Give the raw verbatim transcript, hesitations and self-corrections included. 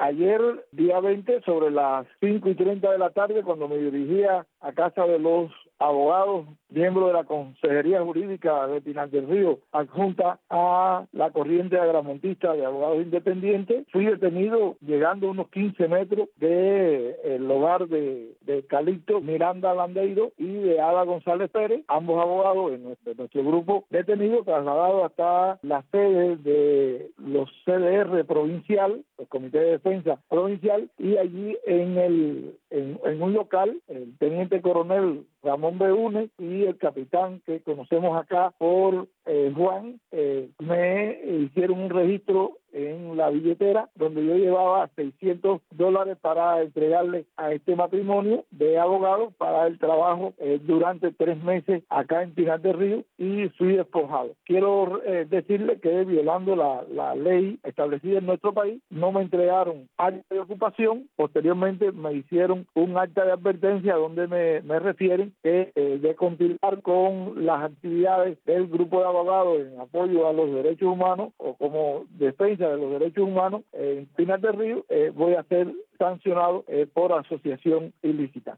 ayer, día veinte, sobre las cinco y treinta de la tarde, cuando me dirigía a casa de los abogados, miembros de la Consejería Jurídica de Pinar del Río, adjunta a la corriente agramontista de abogados independientes, fui detenido llegando a unos quince metros del hogar de, de Calixto Miranda Landeiro y de Ada González Pérez, ambos abogados en nuestro, nuestro grupo detenido, trasladado hasta la sede de los C D R provincial, el Comité de Defensa Provincial, y allí en el en, en un local, el teniente coronel Ramón Beune y el capitán que conocemos acá por eh, Juan, eh, me hicieron un registro en la billetera donde yo llevaba seiscientos dólares para entregarle a este matrimonio de abogados para el trabajo eh, durante tres meses acá en Pinar del Río, y fui despojado. Quiero eh, decirle que violando la, la ley establecida en nuestro país, no me entregaron acta de ocupación. Posteriormente me hicieron un acta de advertencia donde me, me refieren que eh, de continuar con las actividades del grupo de abogados en apoyo a los derechos humanos o como defensa de los derechos humanos en Pinar del Río, eh, voy a ser sancionado eh, por asociación ilícita.